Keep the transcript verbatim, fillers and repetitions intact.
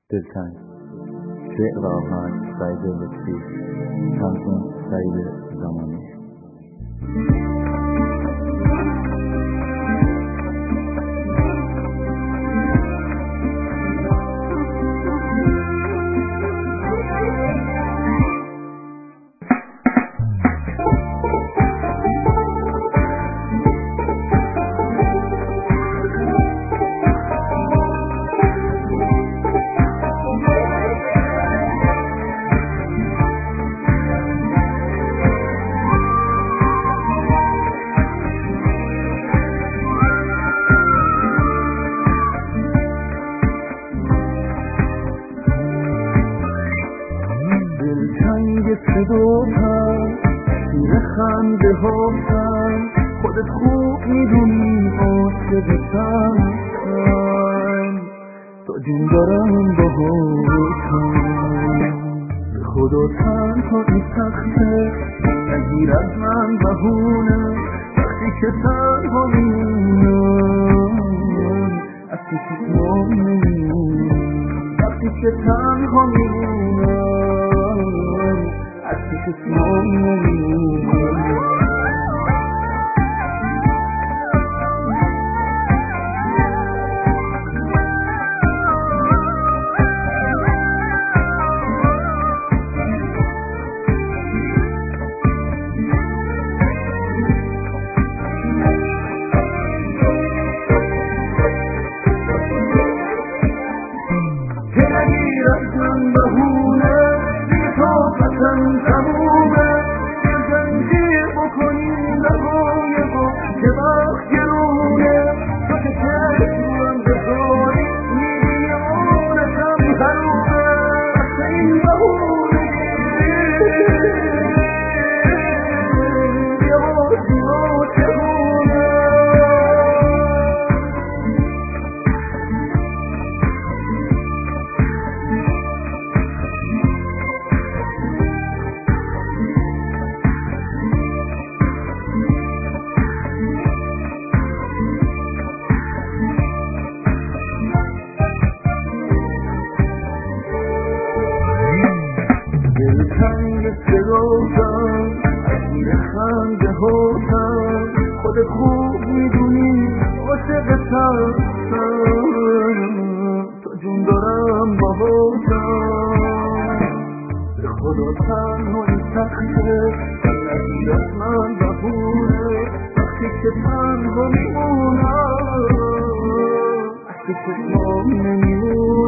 دلتنگ، شعر و آهنگ سعید لطفی، تنظیم سعید زمانی. دلتنگ صداتم، تیر خنده هاتم، خودت خوب میدونی عاشقتم، تا جون دارم باهاتم. به خدا تنها این سخته، نگیر از من بهونه، وقتی که تنها میمونم از تو چشمام نمیمونم، وقتی که تنها میمونم از تو چشمام نمیمونم. طاقتم تمومه، یه زنجیر بکنیم دقایقو که وقت گرونه، تو که چشمم بذاری میلیونتم حرومه، وقت این بهونه یه باشی عاشقونه. دلتنگ صداتم، اسیر خنده هاتم، خودت خوب میدونی عاشقتم، تا جون دارم باهاتم. به خدا تنها این سخته، نگیر از من بهونه، وقتی که تنها میمونم از تو چشمام نمیمونم.